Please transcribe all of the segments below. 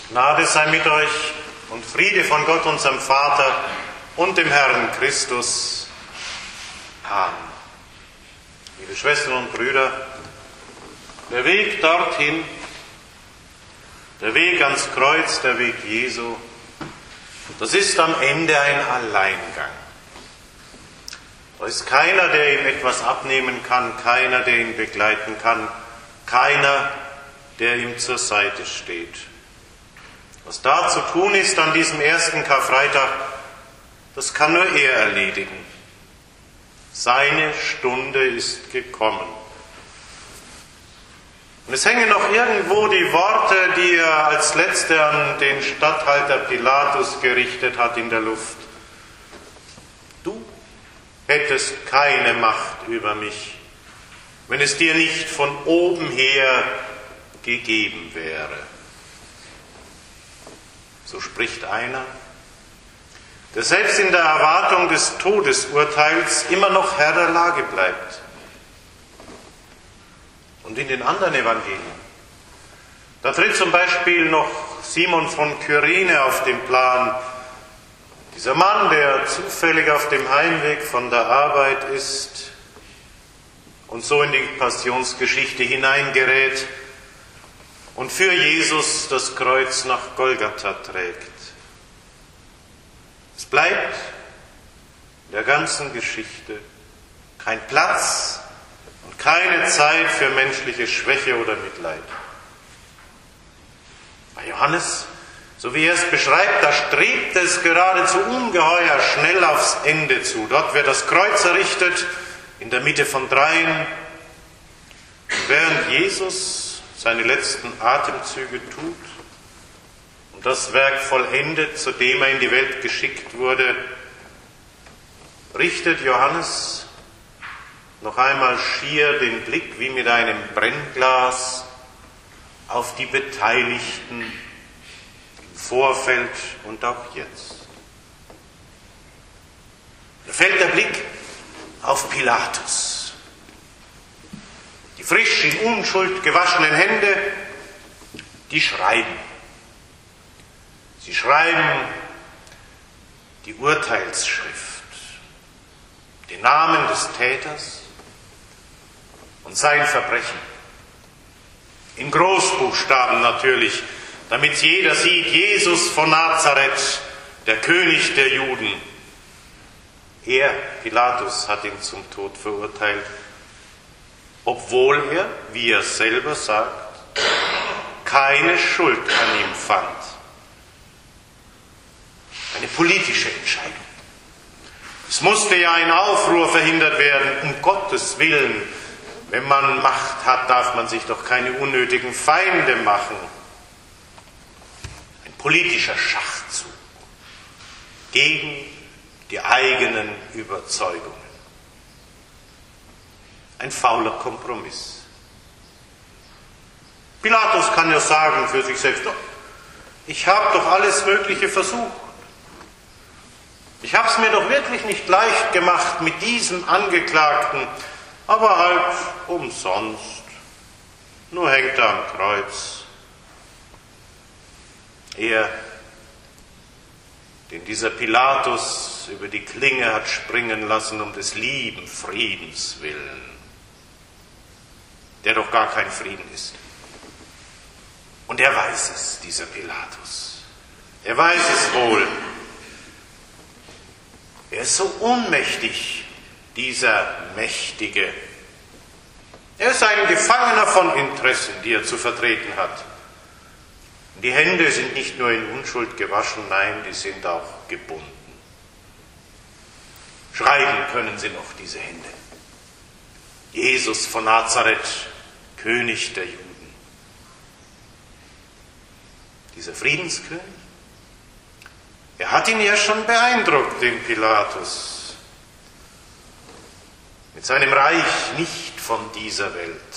Gnade sei mit euch und Friede von Gott, unserem Vater und dem Herrn Christus. Amen. Liebe Schwestern und Brüder, der Weg dorthin, der Weg ans Kreuz, der Weg Jesu, das ist am Ende ein Alleingang. Da ist keiner, der ihm etwas abnehmen kann, keiner, der ihn begleiten kann, keiner, der ihm zur Seite steht. Was da zu tun ist an diesem ersten Karfreitag, das kann nur er erledigen. Seine Stunde ist gekommen. Und es hängen noch irgendwo die Worte, die er als letzte an den Statthalter Pilatus gerichtet hat, in der Luft. Du hättest keine Macht über mich, wenn es dir nicht von oben her gegeben wäre. So spricht einer, der selbst in der Erwartung des Todesurteils immer noch Herr der Lage bleibt. Und in den anderen Evangelien, da tritt zum Beispiel noch Simon von Kyrene auf den Plan. Dieser Mann, der zufällig auf dem Heimweg von der Arbeit ist und so in die Passionsgeschichte hineingerät und für Jesus das Kreuz nach Golgatha trägt. Es bleibt in der ganzen Geschichte kein Platz und keine Zeit für menschliche Schwäche oder Mitleid. Bei Johannes, so wie er es beschreibt, da strebt es geradezu ungeheuer schnell aufs Ende zu. Dort wird das Kreuz errichtet, in der Mitte von dreien. Während Jesus seine letzten Atemzüge tut und das Werk vollendet, zu dem er in die Welt geschickt wurde, richtet Johannes noch einmal schier den Blick wie mit einem Brennglas auf die Beteiligten im Vorfeld und auch jetzt. Da fällt der Blick auf Pilatus. Die frisch in Unschuld gewaschenen Hände, die schreiben. Sie schreiben die Urteilsschrift, den Namen des Täters und sein Verbrechen. In Großbuchstaben natürlich, damit jeder sieht, Jesus von Nazareth, der König der Juden. Er, Pilatus, hat ihn zum Tod verurteilt, obwohl er, wie er selber sagt, keine Schuld an ihm fand. Eine politische Entscheidung. Es musste ja ein Aufruhr verhindert werden, um Gottes Willen. Wenn man Macht hat, darf man sich doch keine unnötigen Feinde machen. Ein politischer Schachzug gegen die eigenen Überzeugungen. Ein fauler Kompromiss. Pilatus kann ja sagen für sich selbst, ich habe doch alles Mögliche versucht. Ich habe es mir doch wirklich nicht leicht gemacht mit diesem Angeklagten, aber halt umsonst. Nur hängt er am Kreuz. Er, den dieser Pilatus über die Klinge hat springen lassen, um des lieben Friedens willen, der doch gar kein Frieden ist. Und er weiß es, dieser Pilatus. Er weiß es wohl. Er ist so unmächtig, dieser Mächtige. Er ist ein Gefangener von Interessen, die er zu vertreten hat. Die Hände sind nicht nur in Unschuld gewaschen, nein, die sind auch gebunden. Schreiben können sie noch, diese Hände. Jesus von Nazareth, König der Juden. Dieser Friedenskönig, er hat ihn ja schon beeindruckt, den Pilatus. Mit seinem Reich nicht von dieser Welt.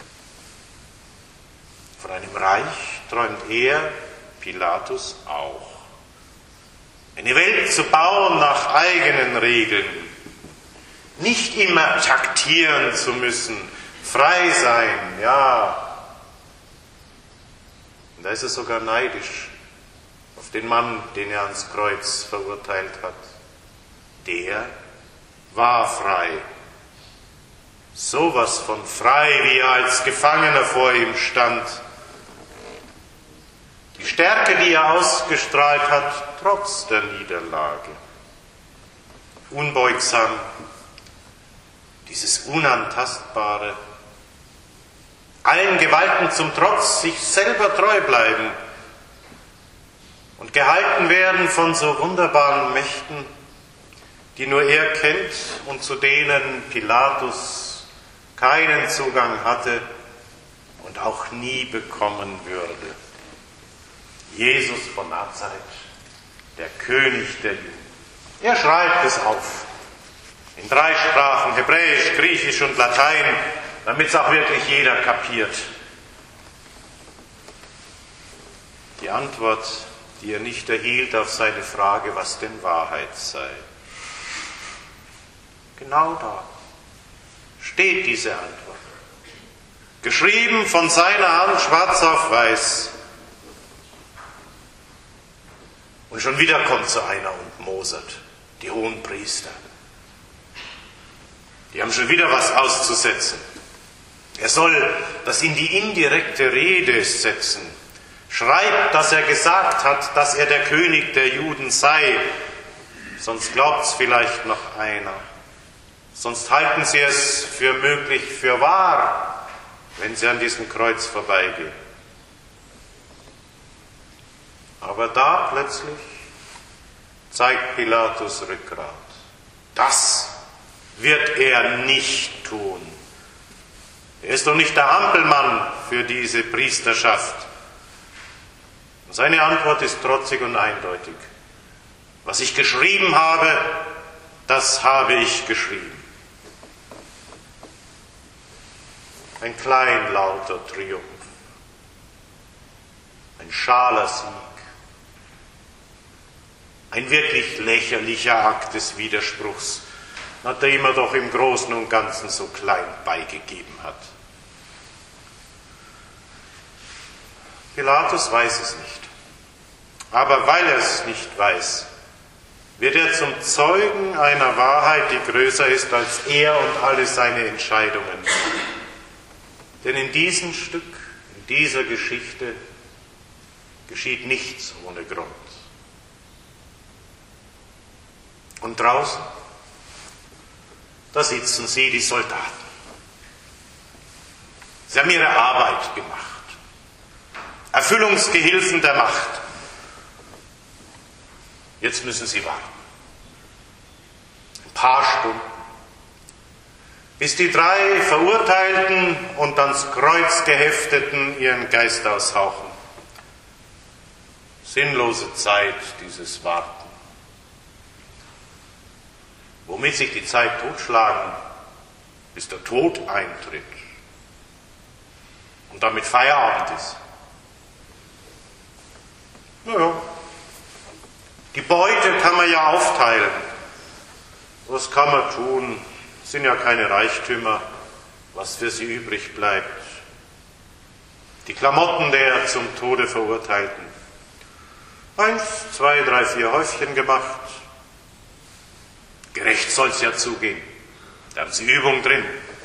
Von einem Reich träumt er, Pilatus, auch. Eine Welt zu bauen nach eigenen Regeln. Nicht immer taktieren zu müssen, frei sein, ja. Und da ist er sogar neidisch auf den Mann, den er ans Kreuz verurteilt hat. Der war frei. Sowas von frei, wie er als Gefangener vor ihm stand. Die Stärke, die er ausgestrahlt hat, trotz der Niederlage. Unbeugsam, dieses Unantastbare, allen Gewalten zum Trotz, sich selber treu bleiben und gehalten werden von so wunderbaren Mächten, die nur er kennt und zu denen Pilatus keinen Zugang hatte und auch nie bekommen würde. Jesus von Nazareth, der König der Juden. Er schreibt es auf, in 3 Sprachen, Hebräisch, Griechisch und Latein, damit es auch wirklich jeder kapiert. Die Antwort, die er nicht erhielt auf seine Frage, was denn Wahrheit sei. Genau da steht diese Antwort. Geschrieben von seiner Hand, schwarz auf weiß. Und schon wieder kommt so einer und mosert, die Hohenpriester. Die haben schon wieder was auszusetzen. Er soll das in die indirekte Rede setzen. Schreibt, dass er gesagt hat, dass er der König der Juden sei. Sonst glaubt es vielleicht noch einer. Sonst halten sie es für möglich, für wahr, wenn sie an diesem Kreuz vorbeigehen. Aber da plötzlich zeigt Pilatus Rückgrat. Das wird er nicht tun. Er ist doch nicht der Hampelmann für diese Priesterschaft. Und seine Antwort ist trotzig und eindeutig. Was ich geschrieben habe, das habe ich geschrieben. Ein kleinlauter Triumph. Ein schaler Sieg. Ein wirklich lächerlicher Akt des Widerspruchs, nachdem er doch im Großen und Ganzen so klein beigegeben hat. Pilatus weiß es nicht. Aber weil er es nicht weiß, wird er zum Zeugen einer Wahrheit, die größer ist als er und alle seine Entscheidungen. Denn in diesem Stück, in dieser Geschichte, geschieht nichts ohne Grund. Und draußen, da sitzen sie, die Soldaten. Sie haben ihre Arbeit gemacht. Erfüllungsgehilfen der Macht. Jetzt müssen sie warten. Ein paar Stunden, bis die 3 Verurteilten und ans Kreuz gehefteten ihren Geist aushauchen. Sinnlose Zeit, dieses Warten. Womit sich die Zeit totschlagen, bis der Tod eintritt und damit Feierabend ist. Naja, die Beute kann man ja aufteilen. Was kann man tun? Es sind ja keine Reichtümer, was für sie übrig bleibt. Die Klamotten der zum Tode Verurteilten. 1, 2, 3, 4 Häufchen gemacht. Gerecht soll es ja zugehen. Da haben sie Übung drin.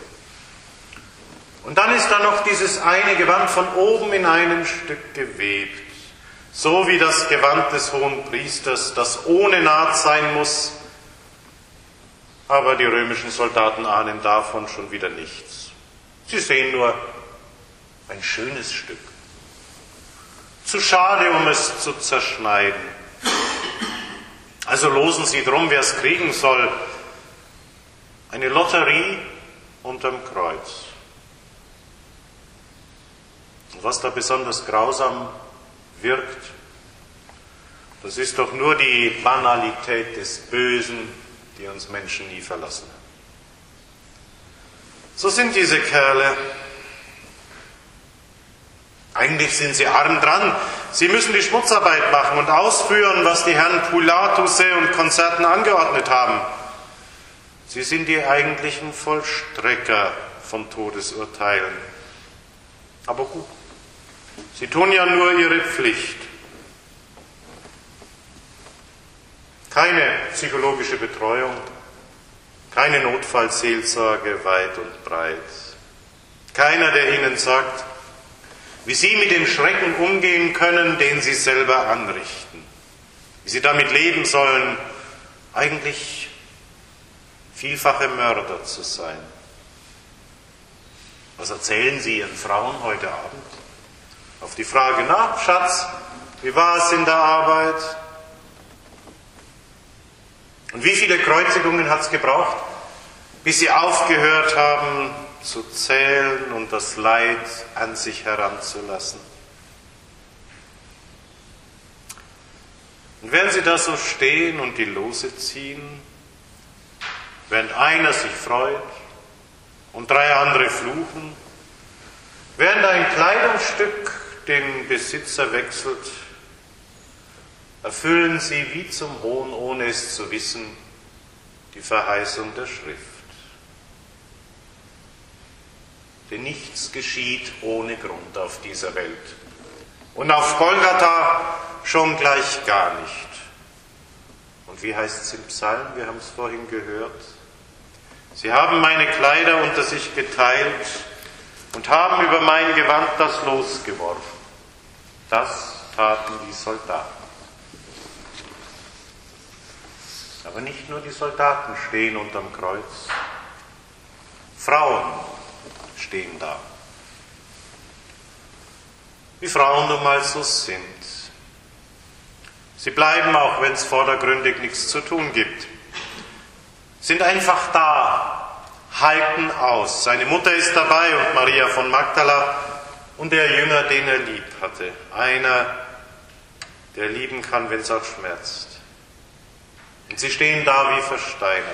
Und dann ist da noch dieses eine Gewand von oben in einem Stück gewebt. So wie das Gewand des Hohenpriesters, das ohne Naht sein muss. Aber die römischen Soldaten ahnen davon schon wieder nichts. Sie sehen nur ein schönes Stück. Zu schade, um es zu zerschneiden. Also losen sie drum, wer es kriegen soll. Eine Lotterie unterm Kreuz. Und was da besonders grausam wirkt, das ist doch nur die Banalität des Bösen, die uns Menschen nie verlassen. So sind diese Kerle. Eigentlich sind sie arm dran. Sie müssen die Schmutzarbeit machen und ausführen, was die Herren Pilatusse und Konzerten angeordnet haben. Sie sind die eigentlichen Vollstrecker von Todesurteilen. Aber gut, sie tun ja nur ihre Pflicht. Keine psychologische Betreuung, keine Notfallseelsorge weit und breit. Keiner, der ihnen sagt, wie sie mit dem Schrecken umgehen können, den sie selber anrichten. Wie sie damit leben sollen, eigentlich vielfache Mörder zu sein. Was erzählen Sie Ihren Frauen heute Abend? Auf die Frage, na, Schatz, wie war es in der Arbeit? Und wie viele Kreuzigungen hat es gebraucht, bis sie aufgehört haben zu zählen und das Leid an sich heranzulassen? Und während sie da so stehen und die Lose ziehen, während einer sich freut und 3 andere fluchen, während ein Kleidungsstück den Besitzer wechselt, erfüllen sie wie zum Hohn, ohne es zu wissen, die Verheißung der Schrift. Denn nichts geschieht ohne Grund auf dieser Welt. Und auf Golgatha schon gleich gar nicht. Und wie heißt es im Psalm? Wir haben es vorhin gehört. Sie haben meine Kleider unter sich geteilt und haben über mein Gewand das Los geworfen. Das taten die Soldaten. Aber nicht nur die Soldaten stehen unterm Kreuz. Frauen stehen da. Wie Frauen nun mal so sind. Sie bleiben, auch wenn es vordergründig nichts zu tun gibt. Sind einfach da, halten aus. Seine Mutter ist dabei und Maria von Magdala und der Jünger, den er lieb hatte. Einer, der lieben kann, wenn es auch schmerzt. Und sie stehen da wie versteinert.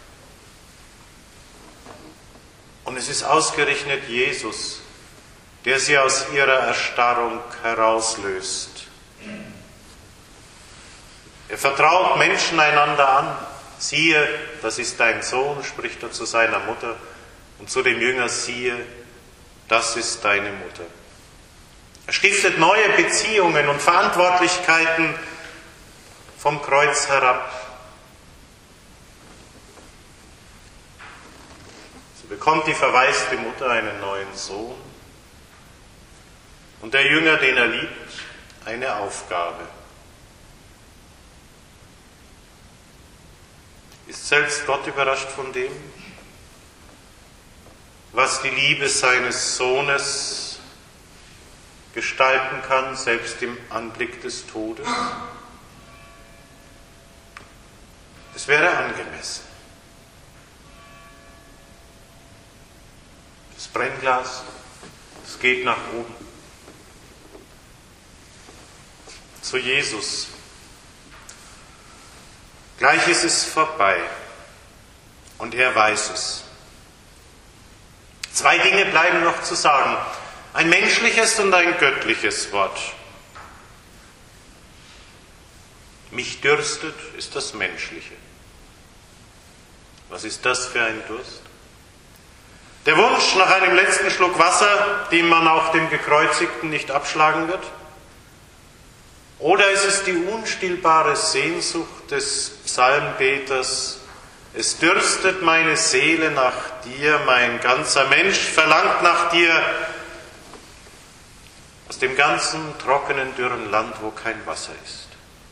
Und es ist ausgerechnet Jesus, der sie aus ihrer Erstarrung herauslöst. Er vertraut Menschen einander an. Siehe, das ist dein Sohn, spricht er zu seiner Mutter. Und zu dem Jünger, siehe, das ist deine Mutter. Er stiftet neue Beziehungen und Verantwortlichkeiten vom Kreuz herab. So bekommt die verwaiste Mutter einen neuen Sohn und der Jünger, den er liebt, eine Aufgabe. Ist selbst Gott überrascht von dem, was die Liebe seines Sohnes gestalten kann, selbst im Anblick des Todes? Es wäre angemessen. Das Brennglas, es geht nach oben. Zu Jesus. Gleich ist es vorbei und er weiß es. 2 Dinge bleiben noch zu sagen. Ein menschliches und ein göttliches Wort. Mich dürstet ist das Menschliche. Was ist das für ein Durst? Der Wunsch nach einem letzten Schluck Wasser, den man auch dem Gekreuzigten nicht abschlagen wird? Oder ist es die unstillbare Sehnsucht des Psalmbeters, es dürstet meine Seele nach dir, mein ganzer Mensch verlangt nach dir, aus dem ganzen trockenen, dürren Land, wo kein Wasser ist.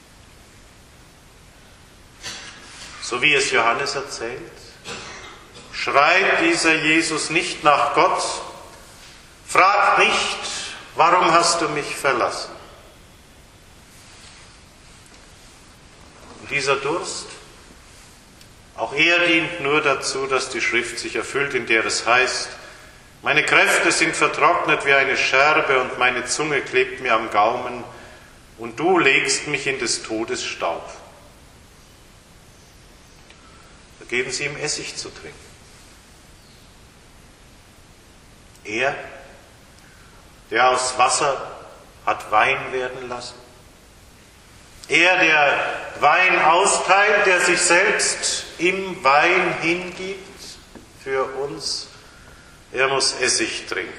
So wie es Johannes erzählt, schreit dieser Jesus nicht nach Gott, fragt nicht, warum hast du mich verlassen? Und dieser Durst, auch er dient nur dazu, dass die Schrift sich erfüllt, in der es heißt, meine Kräfte sind vertrocknet wie eine Scherbe und meine Zunge klebt mir am Gaumen und du legst mich in des Todes Staub. Da geben sie ihm Essig zu trinken. Er, der aus Wasser hat Wein werden lassen. Er, der Wein austeilt, der sich selbst im Wein hingibt für uns, er muss Essig trinken.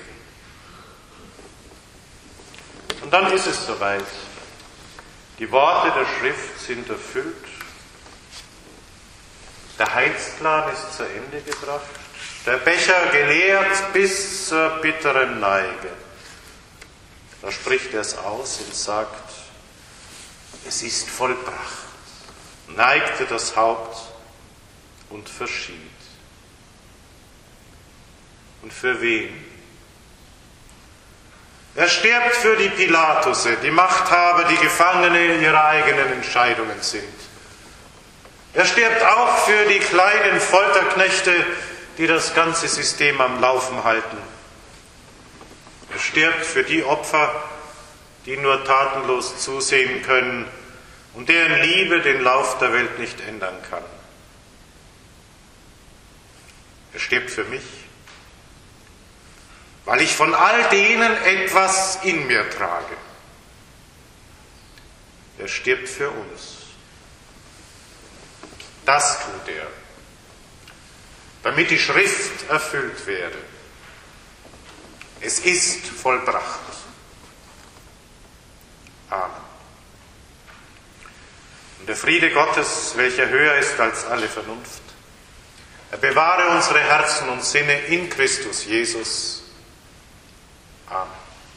Und dann ist es soweit. Die Worte der Schrift sind erfüllt. Der Heilsplan ist zu Ende gebracht, der Becher geleert bis zur bitteren Neige. Da spricht er es aus und sagt, es ist vollbracht, neigte das Haupt und verschied. Und für wen? Er stirbt für die Pilatusse, die Machthaber, die Gefangene ihrer eigenen Entscheidungen sind. Er stirbt auch für die kleinen Folterknechte, die das ganze System am Laufen halten. Er stirbt für die Opfer, die nur tatenlos zusehen können und deren Liebe den Lauf der Welt nicht ändern kann. Er stirbt für mich, weil ich von all denen etwas in mir trage. Er stirbt für uns. Das tut er, damit die Schrift erfüllt werde. Es ist vollbracht. Amen. Und der Friede Gottes, welcher höher ist als alle Vernunft, er bewahre unsere Herzen und Sinne in Christus Jesus,